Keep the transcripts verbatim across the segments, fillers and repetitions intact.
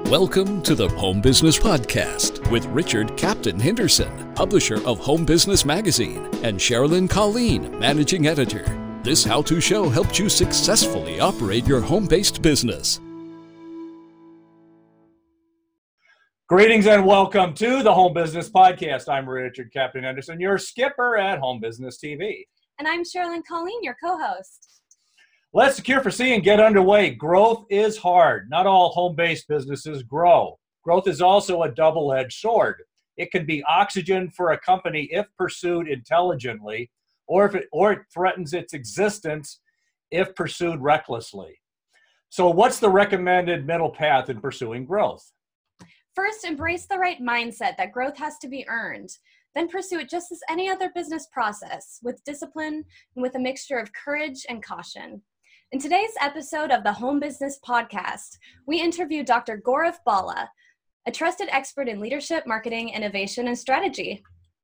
Welcome to the Home Business Podcast with Richard Captain Henderson, publisher of Home Business Magazine, and Sherilyn Colleen, managing editor. This how-to show helps you successfully operate your home-based business. Greetings and welcome to the Home Business Podcast. I'm Richard Captain Henderson, your skipper at Home Business T V. And I'm Sherilyn Colleen, your co-host. Let's secure for C and get underway. Growth is hard. Not all home-based businesses grow. Growth is also a double-edged sword. It can be oxygen for a company if pursued intelligently, or if it, or it threatens its existence if pursued recklessly. So what's the recommended middle path in pursuing growth? First, embrace the right mindset that growth has to be earned. Then pursue it just as any other business process, with discipline and with a mixture of courage and caution. In today's episode of the Home Business Podcast, we interview Doctor Gaurav Bala, a trusted expert in leadership, marketing, innovation, and strategy.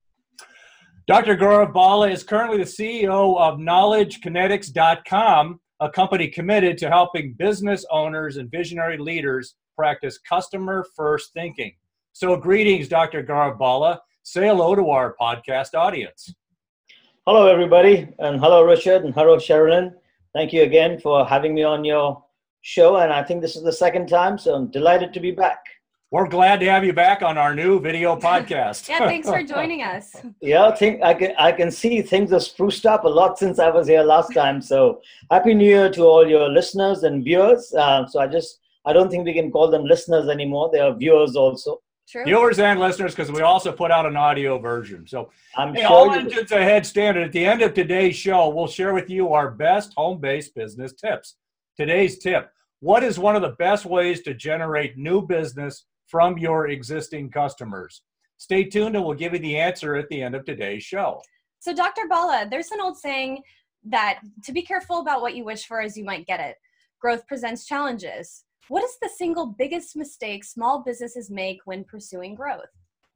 Doctor Gaurav Bala is currently the C E O of knowledge kinetics dot com, a company committed to helping business owners and visionary leaders practice customer-first thinking. So greetings, Doctor Gaurav Bala. Say hello to our podcast audience. Hello, everybody, and hello, Richard, and hello, Sherilyn. Thank you again for having me on your show, and I think this is the second time, so I'm delighted to be back. We're glad to have you back on our new video podcast. Yeah, thanks for joining us. Yeah, I think I can I can see things have spruced up a lot since I was here last time. So happy New Year to all your listeners and viewers. Uh, so I just I don't think we can call them listeners anymore. They are viewers also. True. Viewers and listeners, because we also put out an audio version. So I'm hey, sure all you engines ahead standard. At the end of today's show, we'll share with you our best home-based business tips. Today's tip: what is one of the best ways to generate new business from your existing customers? Stay tuned and we'll give you the answer at the end of today's show. So Doctor Bala, there's an old saying that to be careful about what you wish for as you might get it. Growth presents challenges. What is the single biggest mistake small businesses make when pursuing growth?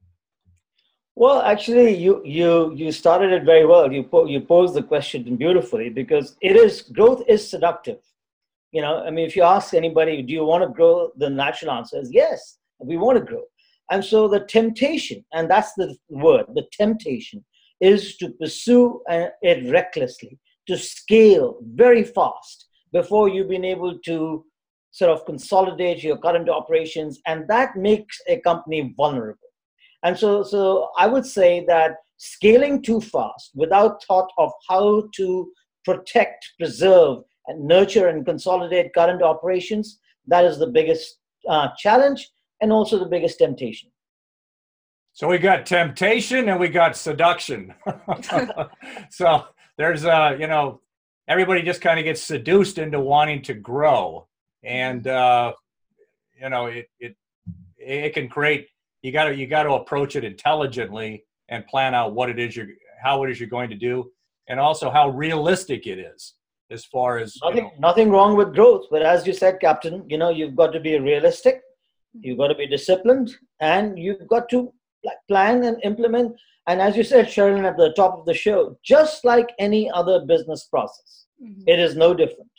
Well, actually, you you you started it very well. You po- you posed the question beautifully, because it is growth is seductive. You know, I mean, if you ask anybody, do you want to grow? The natural answer is yes, we want to grow. And so the temptation, and that's the word, the temptation is to pursue it recklessly, to scale very fast before you've been able to sort of consolidate your current operations, and that makes a company vulnerable. And so, so I would say that scaling too fast without thought of how to protect, preserve, and nurture and consolidate current operations, that is the biggest uh, challenge and also the biggest temptation. So we got temptation and we got seduction. So there's, uh, you know, everybody just kind of gets seduced into wanting to grow. And, uh, you know, it, it, it can create, you got to, you got to approach it intelligently and plan out what it is you're, how it is you're going to do. And also how realistic it is as far as, nothing, you know, nothing wrong with growth. But as you said, Captain, you know, you've got to be realistic, you've got to be disciplined, and you've got to plan and implement. And as you said, Sherilyn, at the top of the show, just like any other business process, mm-hmm. It is no different.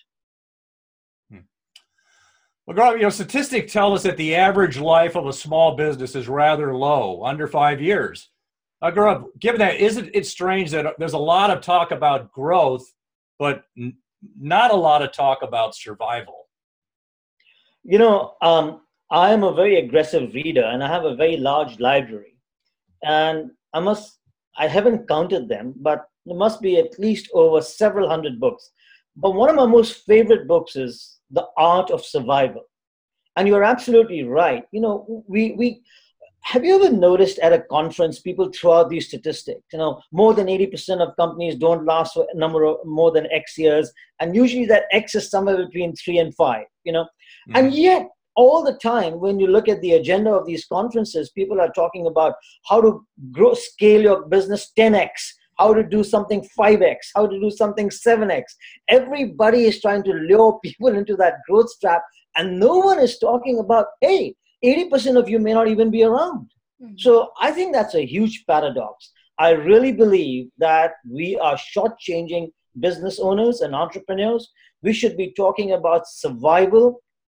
Well, Gaurav, you know, statistics tell us that the average life of a small business is rather low, under five years. Uh, Gaurav, given that, isn't it strange that there's a lot of talk about growth, but n- not a lot of talk about survival? You know, um, I am a very aggressive reader, and I have a very large library. And I must, I haven't counted them, but there must be at least over several hundred books. But one of my most favorite books is The Art of Survival. And you're absolutely right. You know, we, we, have you ever noticed at a conference, people throw out these statistics, you know, more than eighty percent of companies don't last for a number of more than X years. And usually that X is somewhere between three and five, you know, mm-hmm. And yet all the time, when you look at the agenda of these conferences, people are talking about how to grow, scale your business ten X, how to do something five X, how to do something seven X. Everybody is trying to lure people into that growth trap, and no one is talking about, hey, eighty percent of you may not even be around. Mm-hmm. So I think that's a huge paradox. I really believe that we are shortchanging business owners and entrepreneurs. We should be talking about survival,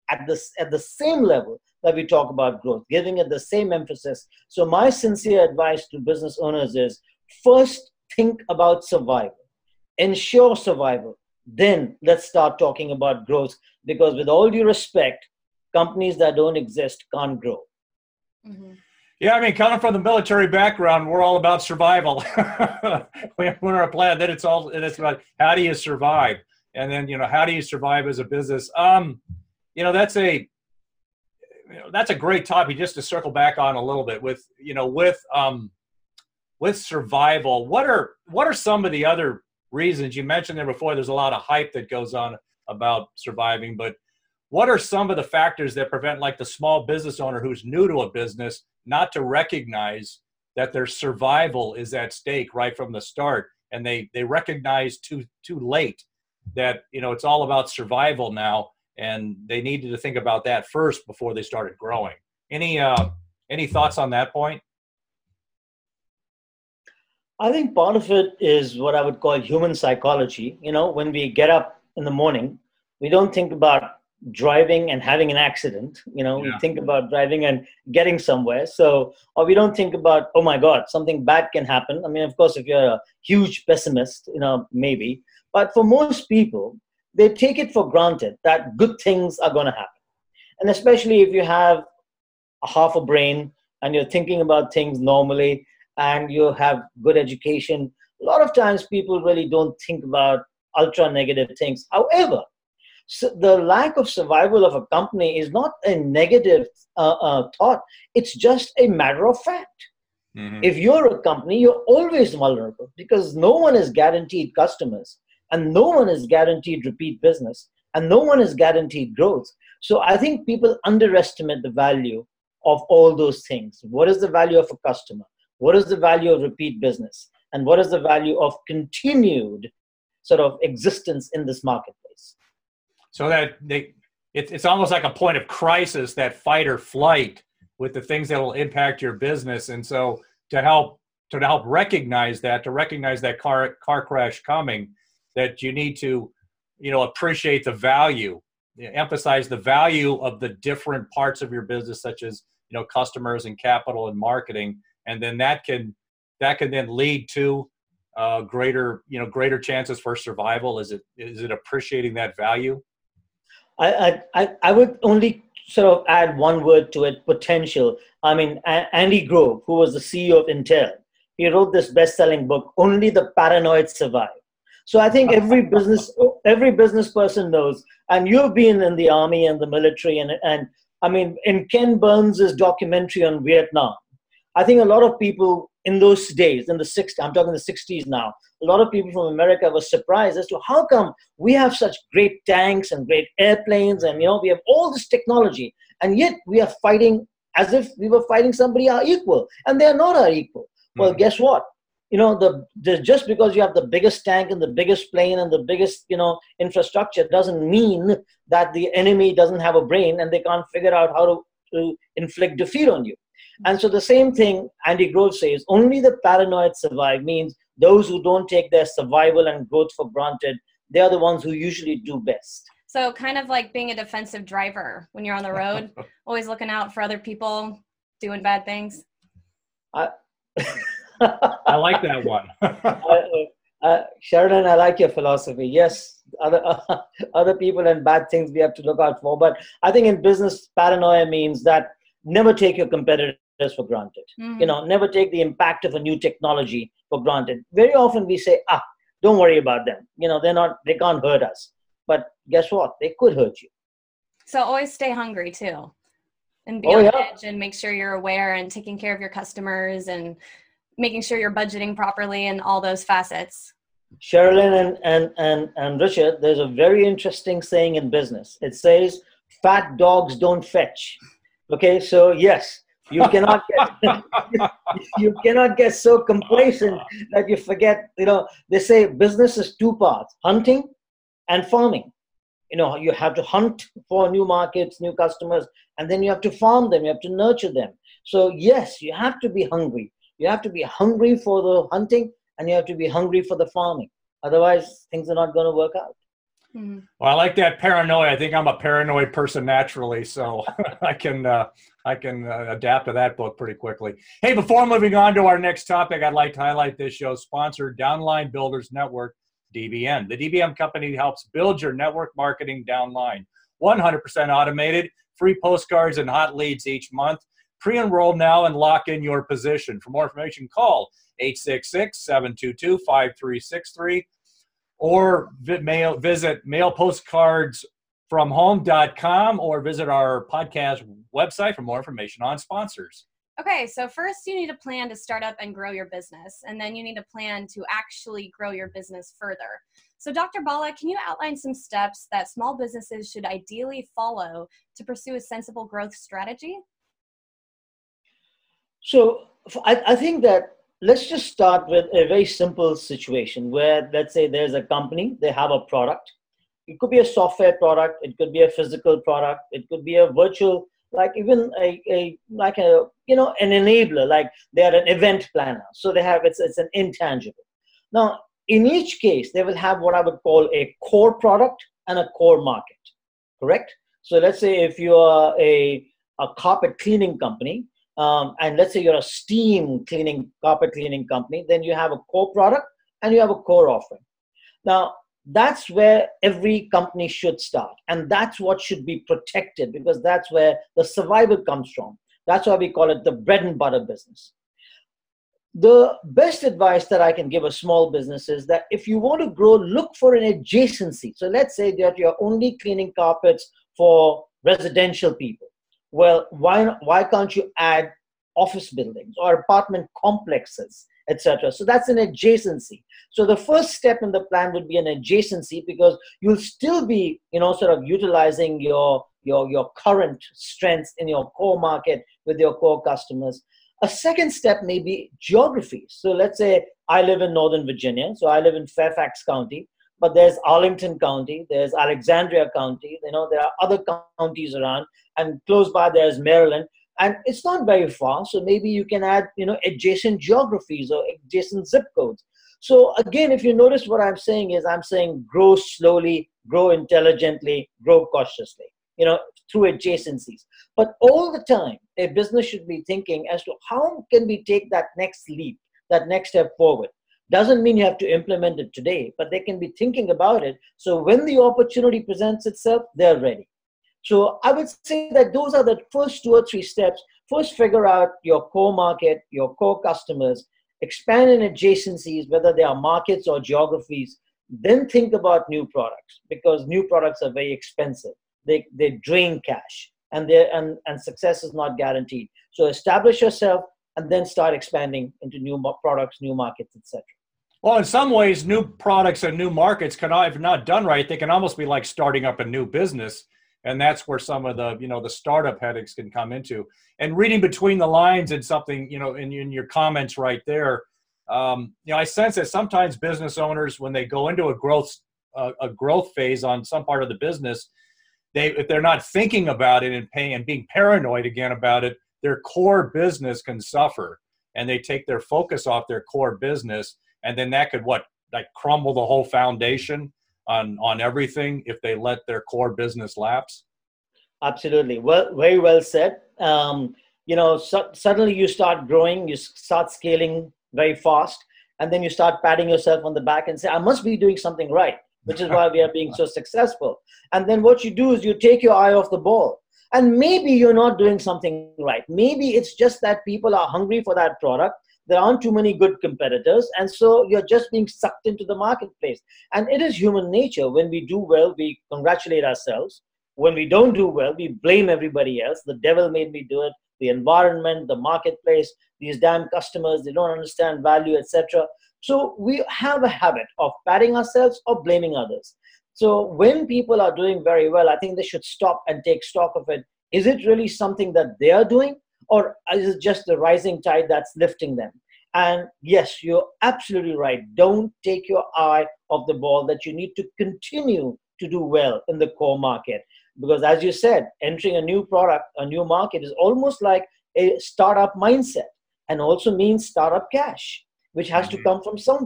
at this at the same level that we talk about growth, giving it the same emphasis. So my sincere advice to business owners is, first think about survival, ensure survival, then let's start talking about growth, because with all due respect, companies that don't exist can't grow. Mm-hmm. Yeah, I mean, coming from the military background, we're all about survival. When we're a plan, then it's all, and it's about how do you survive, and then you know how do you survive as a business. Um, you know, that's a, you know, that's a great topic just to circle back on a little bit with, you know, with um, with survival. What are what are some of the other reasons you mentioned there before? There's a lot of hype that goes on about surviving, but what are some of the factors that prevent, like, the small business owner who's new to a business not to recognize that their survival is at stake right from the start, and they they recognize too too late that, you know, it's all about survival now, and they needed to think about that first before they started growing? Any uh, any thoughts on that point? I think part of it is what I would call human psychology. You know, when we get up in the morning, we don't think about driving and having an accident. You know, Yeah. we think about driving and getting somewhere. So, or we don't think about, oh my God, something bad can happen. I mean, of course, if you're a huge pessimist, you know, maybe. But for most people, they take it for granted that good things are going to happen. And especially if you have a half a brain and you're thinking about things normally and you have good education, a lot of times people really don't think about ultra negative things. However, so the lack of survival of a company is not a negative uh, uh, thought. It's just a matter of fact. Mm-hmm. If you're a company, you're always vulnerable because no one is guaranteed customers and no one is guaranteed repeat business and no one is guaranteed growth. So I think people underestimate the value of all those things. What is the value of a customer? What is the value of repeat business? And what is the value of continued sort of existence in this marketplace? So that they, it, it's almost like a point of crisis, that fight or flight with the things that will impact your business. And so to help to help recognize that, to recognize that car car crash coming, that you need to, you know, appreciate the value, emphasize the value of the different parts of your business, such as, you know, customers and capital and marketing, and then that can that can then lead to uh, greater, you know, greater chances for survival. Is it is it appreciating that value? I, I, I would only sort of add one word to it, potential. I mean, A- Andy Grove, who was the C E O of Intel, he wrote this best-selling book, Only the Paranoid Survive. So I think every business every business person knows, and you've been in the army and the military, and, and I mean, in Ken Burns' documentary on Vietnam, I think a lot of people in those days, in the sixties, I'm talking the sixties now, a lot of people from America were surprised as to how come we have such great tanks and great airplanes and, you know, we have all this technology, and yet we are fighting as if we were fighting somebody our equal, and they're not our equal. Mm-hmm. Well, guess what? You know, the, the just because you have the biggest tank and the biggest plane and the biggest, you know, infrastructure doesn't mean that the enemy doesn't have a brain and they can't figure out how to, to inflict defeat on you. And so the same thing Andy Grove says, only the paranoid survive, means those who don't take their survival and growth for granted, they are the ones who usually do best. So kind of like being a defensive driver when you're on the road, always looking out for other people doing bad things. I, I like that one. uh, uh, Sheridan, I like your philosophy. Yes, other uh, other people and bad things we have to look out for. But I think in business, paranoia means that never take your competitors for granted. Mm-hmm. You know, never take the impact of a new technology for granted. Very often we say, ah, don't worry about them. You know, they're not, they can't hurt us. But guess what? They could hurt you. So always stay hungry too, and be oh, on yeah. the edge and make sure you're aware and taking care of your customers and making sure you're budgeting properly and all those facets. Sherilyn and, and, and, and Richard, there's a very interesting saying in business. It says, fat dogs don't fetch. Okay, so yes, you cannot get you cannot get so complacent that you forget. You know, they say business is two parts: hunting and farming. You know, you have to hunt for new markets, new customers, and then you have to farm them. You have to nurture them. So yes, you have to be hungry. You have to be hungry for the hunting, and you have to be hungry for the farming. Otherwise, things are not going to work out. Hmm. Well, I like that paranoia. I think I'm a paranoid person naturally, so I can uh, I can uh, adapt to that book pretty quickly. Hey, before moving on to our next topic, I'd like to highlight this show's sponsor, Downline Builders Network, D B N. The D B M company helps build your network marketing downline. one hundred percent automated, free postcards and hot leads each month. Pre-enroll now and lock in your position. For more information, call eight six six, seven two two, five three six three. Or mail, visit mail postcards from home dot com or visit our podcast website for more information on sponsors. Okay, so first you need a plan to start up and grow your business, and then you need a plan to actually grow your business further. So Doctor Bala, can you outline some steps that small businesses should ideally follow to pursue a sensible growth strategy? So I, I think that let's just start with a very simple situation where, let's say there's a company, they have a product. It could be a software product, it could be a physical product, it could be a virtual, like even a, a like a, you know, an enabler, like they're an event planner. So they have, it's, it's an intangible. Now, in each case, they will have what I would call a core product and a core market, correct? So let's say if you are a, a carpet cleaning company, Um, and let's say you're a steam cleaning, carpet cleaning company, then you have a core product and you have a core offering. Now, that's where every company should start. And that's what should be protected, because that's where the survival comes from. That's why we call it the bread and butter business. The best advice that I can give a small business is that if you want to grow, look for an adjacency. So let's say that you're only cleaning carpets for residential people. Well, why why can't you add office buildings or apartment complexes, et cetera? So that's an adjacency. So the first step in the plan would be an adjacency, because you'll still be, you know, sort of utilizing your your your current strengths in your core market with your core customers. A second step may be geography. So let's say I live in Northern Virginia, so I live in Fairfax County. But there's Arlington County, there's Alexandria County, you know, there are other counties around, and close by there's Maryland, and it's not very far. So maybe you can add, you know, adjacent geographies or adjacent zip codes. So again, if you notice what I'm saying is I'm saying grow slowly, grow intelligently, grow cautiously, you know, through adjacencies. But all the time, a business should be thinking as to how can we take that next leap, that next step forward. Doesn't mean you have to implement it today, but they can be thinking about it. So when the opportunity presents itself, they're ready. So I would say that those are the first two or three steps. First, figure out your core market, your core customers, expand in adjacencies, whether they are markets or geographies. Then think about new products, because new products are very expensive. They, they drain cash, and, and, and success is not guaranteed. So establish yourself and then start expanding into new products, new markets, et cetera. Well, in some ways, new products and new markets can, if not done right, they can almost be like starting up a new business. And that's where some of the, you know, the startup headaches can come into. And reading between the lines and something, you know, in, in your comments right there, um, you know, I sense that sometimes business owners, when they go into a growth, uh, a growth phase on some part of the business, they, if they're not thinking about it and paying and being paranoid again about it, their core business can suffer, and they take their focus off their core business. And then that could what, like crumble the whole foundation on, on everything if they let their core business lapse? Absolutely. Well, very well said. Um, you know, so, suddenly you start growing, you start scaling very fast, and then you start patting yourself on the back and say, I must be doing something right, which is why we are being so successful. And then what you do is you take your eye off the ball. And maybe you're not doing something right. Maybe it's just that people are hungry for that product. There aren't too many good competitors. And so you're just being sucked into the marketplace. And it is human nature. When we do well, we congratulate ourselves. When we don't do well, we blame everybody else. The devil made me do it. The environment, the marketplace, these damn customers, they don't understand value, et cetera. So we have a habit of patting ourselves or blaming others. So when people are doing very well, I think they should stop and take stock of it. Is it really something that they are doing, or is it just the rising tide that's lifting them? And yes, you're absolutely right. Don't take your eye off the ball, that you need to continue to do well in the core market. Because as you said, entering a new product, a new market is almost like a startup mindset, and also means startup cash, which has mm-hmm. to come from somewhere.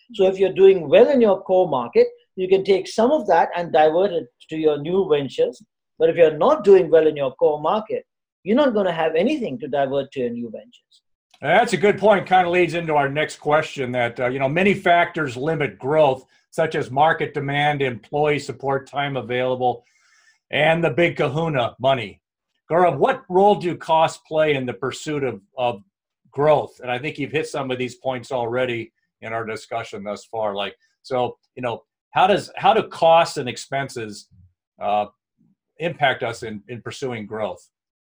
So if you're doing well in your core market, you can take some of that and divert it to your new ventures. But if you're not doing well in your core market, you're not going to have anything to divert to your new ventures. That's a good point. Kind of leads into our next question that, uh, you know, many factors limit growth, such as market demand, employee support, time available, and the big kahuna, money. Gaurav, what role do costs play in the pursuit of, of growth? And I think you've hit some of these points already in our discussion thus far. Like, so, you know, how does, how do costs and expenses uh, impact us in, in pursuing growth?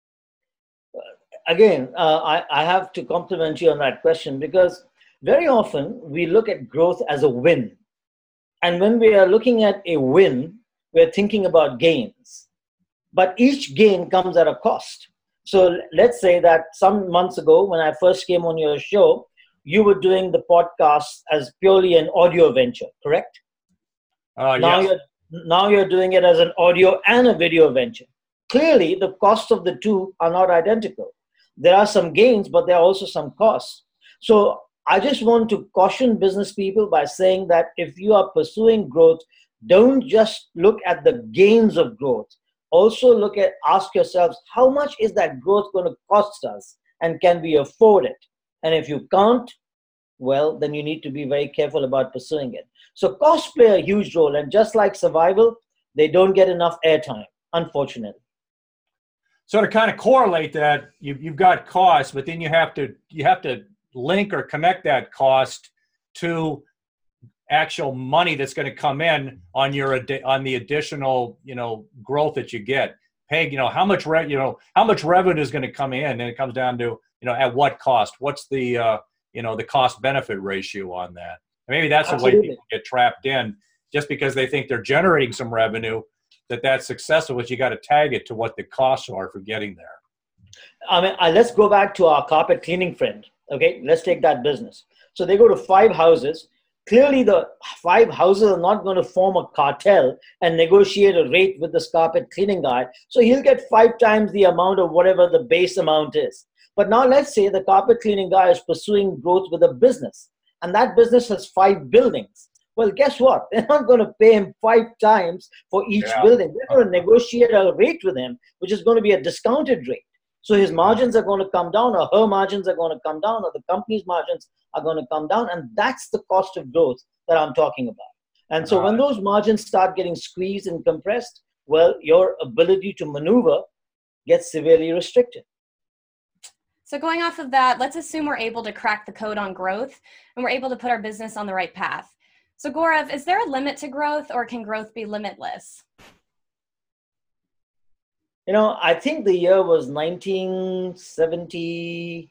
Again, uh, I, I have to compliment you on that question, because very often we look at growth as a win. And when we are looking at a win, we're thinking about gains. But each gain comes at a cost. So let's say that some months ago, when I first came on your show, you were doing the podcast as purely an audio venture, correct? Uh, now, yes. you're, now you're doing it as an audio and a video venture. Clearly, the costs of the two are not identical. There are some gains, but there are also some costs. So I just want to caution business people by saying that if you are pursuing growth, don't just look at the gains of growth. Also look at, ask yourselves, how much is that growth going to cost us? And can we afford it? And if you can't, well, then you need to be very careful about pursuing it. So costs play a huge role. And just like survival, they don't get enough airtime, unfortunately. So to kind of correlate that, you, you've got costs, but then you have to you have to link or connect that cost to actual money that's going to come in on your on the additional, you know, growth that you get. Hey, you know, how much re, you know how much revenue is going to come in, and it comes down to, you know, at what cost? What's the uh, you know the cost benefit ratio on that? And maybe that's Absolutely. the way people get trapped in, just because they think they're generating some revenue. That that's successful, but you got to tag it to what the costs are for getting there. I mean, uh, let's go back to our carpet cleaning friend. Okay, let's take that business. So they go to five houses. Clearly, the five houses are not going to form a cartel and negotiate a rate with this carpet cleaning guy. So he'll get five times the amount of whatever the base amount is. But now let's say the carpet cleaning guy is pursuing growth with a business, and that business has five buildings. Well, guess what? They're not going to pay him five times for each yeah. building. They're going to negotiate a rate with him, which is going to be a discounted rate. So his margins are going to come down, or her margins are going to come down, or the company's margins are going to come down. And that's the cost of growth that I'm talking about. And so right. when those margins start getting squeezed and compressed, well, your ability to maneuver gets severely restricted. So going off of that, let's assume we're able to crack the code on growth and we're able to put our business on the right path. So Gaurav, is there a limit to growth, or can growth be limitless? You know, I think the year was nineteen seventy-six,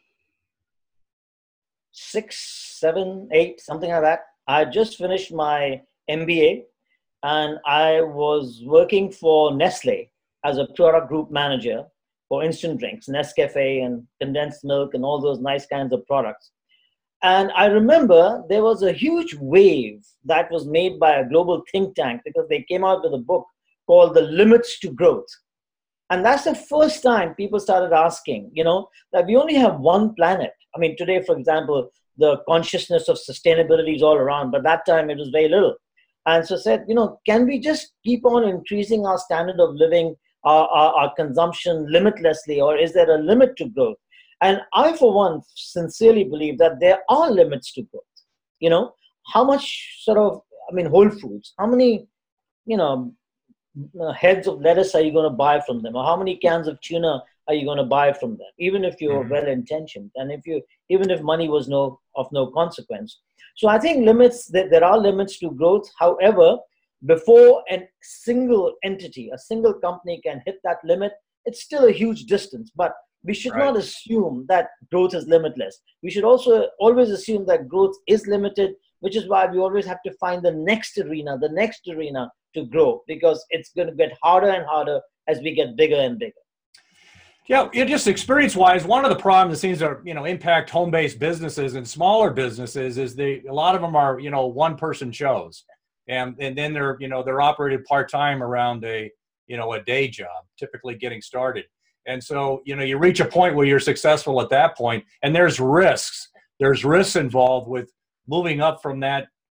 seven, eight, something like that. I just finished my M B A and I was working for Nestle as a product group manager for instant drinks, Nescafe and condensed milk and all those nice kinds of products. And I remember there was a huge wave that was made by a global think tank, because they came out with a book called The Limits to Growth. And that's the first time people started asking, you know, that we only have one planet. I mean, today, for example, the consciousness of sustainability is all around, but that time it was very little. And so said, you know, can we just keep on increasing our standard of living, our, our, our consumption limitlessly, or is there a limit to growth? And I, for one, sincerely believe that there are limits to growth. You know, how much sort of, I mean, Whole Foods, how many, you know, heads of lettuce are you going to buy from them? Or how many cans of tuna are you going to buy from them? Even if you're mm-hmm. well-intentioned, and if you, even if money was no of no consequence. So I think limits, there are limits to growth. However, before a single entity, a single company can hit that limit, it's still a huge distance. But we should right. not assume that growth is limitless. We should also always assume that growth is limited, which is why we always have to find the next arena, the next arena to grow, because it's going to get harder and harder as we get bigger and bigger. Yeah, it just experience-wise, one of the problems that seems to, you know, impact home-based businesses and smaller businesses is they a lot of them are, you know, one-person shows, and and then they're, you know, they're operated part-time around a, you know, a day job, typically getting started. And so, you know, you reach a point where you're successful at that point, and there's risks. There's risks involved with moving up from that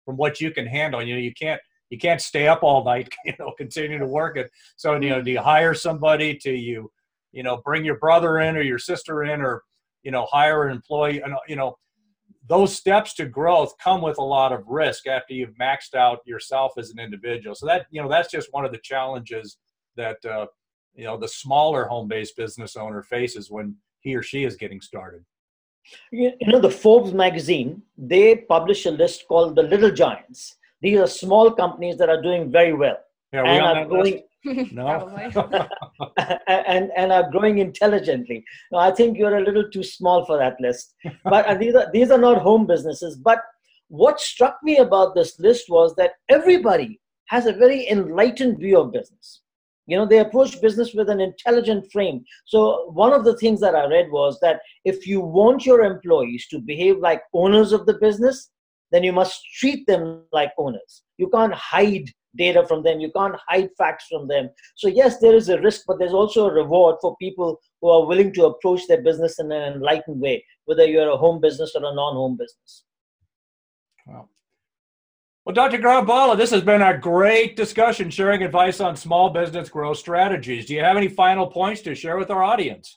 from what you can handle. You know, you can't you can't stay up all night, you know, continue to work it. So, you know, do you hire somebody to you, you know, bring your brother in or your sister in, or, you know, hire an employee, and, you know, those steps to growth come with a lot of risk after you've maxed out yourself as an individual. So that, you know, that's just one of the challenges that, uh, you know, the smaller home-based business owner faces when he or she is getting started. You know, the Forbes magazine, they publish a list called the Little Giants. These are small companies that are doing very well. Yeah, are we and on are that growing, list? No. and, and are growing intelligently. Now, I think you're a little too small for that list. But uh, these are these are not home businesses. But what struck me about this list was that everybody has a very enlightened view of business. You know, they approach business with an intelligent frame. So one of the things that I read was that if you want your employees to behave like owners of the business, then you must treat them like owners. You can't hide data from them. You can't hide facts from them. So yes, there is a risk, but there's also a reward for people who are willing to approach their business in an enlightened way, whether you're a home business or a non-home business. Wow. Well, Doctor Gaurav Bala, this has been a great discussion, sharing advice on small business growth strategies. Do you have any final points to share with our audience?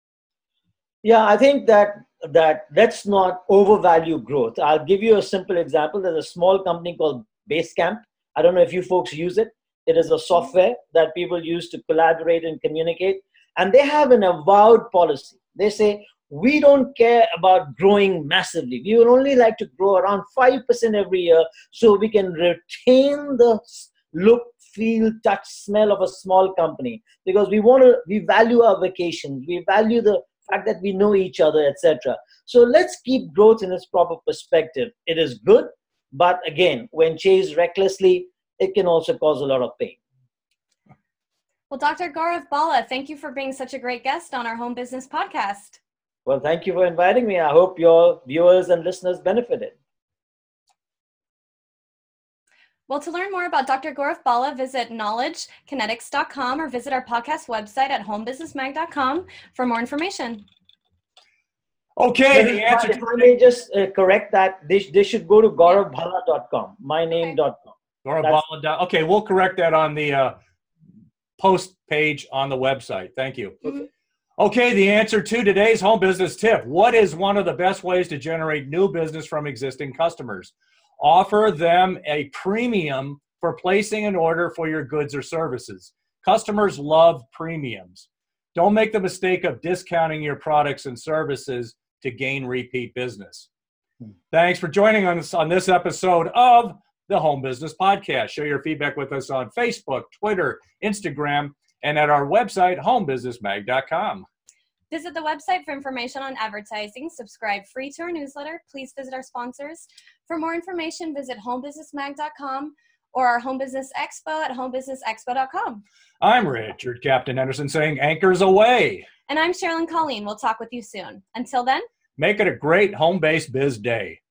Yeah, I think that that let's not overvalue growth. I'll give you a simple example. There's a small company called Basecamp. I don't know if you folks use it. It is a software that people use to collaborate and communicate. And they have an avowed policy. They say, we don't care about growing massively. We would only like to grow around five percent every year so we can retain the look, feel, touch, smell of a small company. Because we want to, we value our vacations. We value the fact that we know each other, et cetera. So let's keep growth in its proper perspective. It is good, but again, when chased recklessly, it can also cause a lot of pain. Well, Doctor Gaurav Bala, thank you for being such a great guest on our Home Business Podcast. Well, thank you for inviting me. I hope your viewers and listeners benefited. Well, to learn more about Doctor Gaurav Bala, visit knowledge kinetics dot com or visit our podcast website at home business mag dot com for more information. Okay, the answer if I may just uh, correct that, they, they should go to gaurav bala dot com, my name dot com. Gaurav Bala. Okay, we'll correct that on the uh, post page on the website. Thank you. Mm-hmm. Okay, the answer to today's home business tip. What is one of the best ways to generate new business from existing customers? Offer them a premium for placing an order for your goods or services. Customers love premiums. Don't make the mistake of discounting your products and services to gain repeat business. Thanks for joining us on this episode of the Home Business Podcast. Share your feedback with us on Facebook, Twitter, Instagram, and at our website, home business mag dot com. Visit the website for information on advertising. Subscribe free to our newsletter. Please visit our sponsors. For more information, visit home business mag dot com or our Home Business Expo at home business expo dot com. I'm Richard Captain Henderson saying anchors away. And I'm Sherilyn Colleen. We'll talk with you soon. Until then, make it a great home-based biz day.